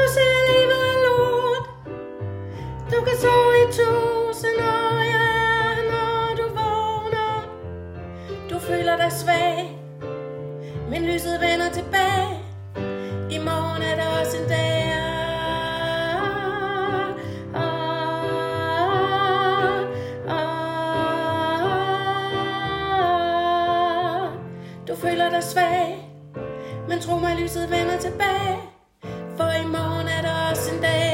Du ser livet er lort. Du kan sove i 1000 år, ja, når du vågner. Du føler dig svag, men lyset vender tilbage. I morgen er der også en dag. Du føler dig svag, men tro mig, lyset vender tilbage. For i morgen er der også en dag.